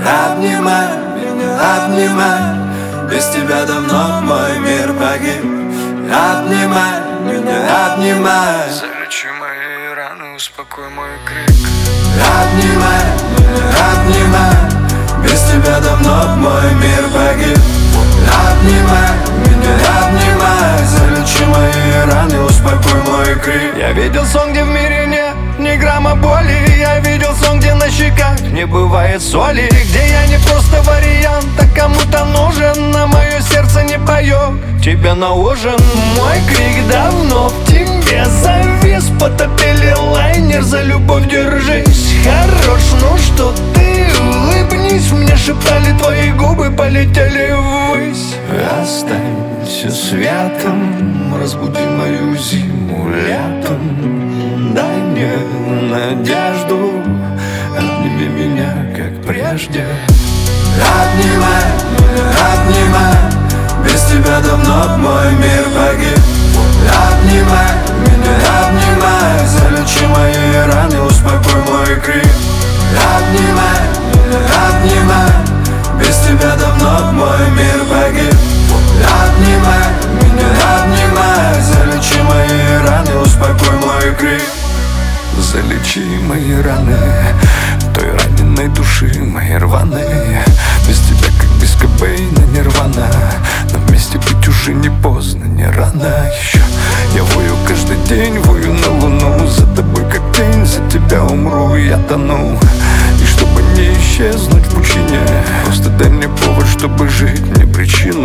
Обнимай меня, обнимай. Без тебя давно мой мир погиб. Обнимай меня, обнимай. Залечи мои раны, успокой мой крик. Обнимай меня, обнимай. Без тебя давно мой мир погиб. Обнимай меня, обнимай. Залечи мои раны, успокой мой крик. Я видел сон, где в мире нет ни грамма боли. Я видел сон, где на щеках не бывает соли. Где я не просто вариант, а кому-то нужен. На мое сердце не поет тебя на ужин. Мой крик давно в тебе завис. Потопили лайнер, за любовь держись. Хорош, ну что ты, улыбнись. Мне шептали твои губы, полетели ввысь. Останься светом, разбуди мою зиму летом. Дай мне надежду, обними меня, как прежде. Обнимай меня, обнимай. Без тебя давно мой мир погиб. Обнимай меня, обнимай. Залечи мои раны, успокой мой крик. Обнимай меня, обнимай. Без тебя давно мой мир погиб. Обнимай меня, обнимай. Залечи мои раны, успокой мой крик. Залечи мои раны той раненой души, моей рваной. Без тебя как без Кобейна, Нирвана. Но вместе быть уже не поздно, не рано еще. Я вою каждый день, вою на луну. За тобой как тень, за тебя умру, я тону. И чтобы не исчезнуть в пучине, просто дай мне повод, чтобы жить, мне причину.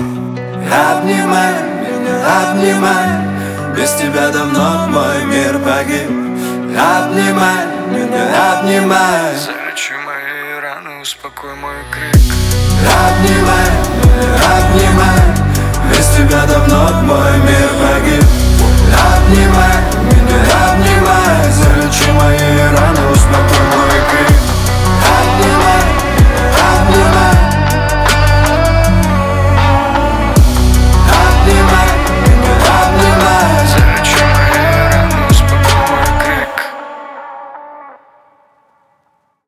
Обнимай меня, обнимай. Без тебя давно мой мир погиб. Обнимай меня, обнимай. Залечи мои раны, успокой мой крик. Обнимай меня, обнимай. Без тебя давно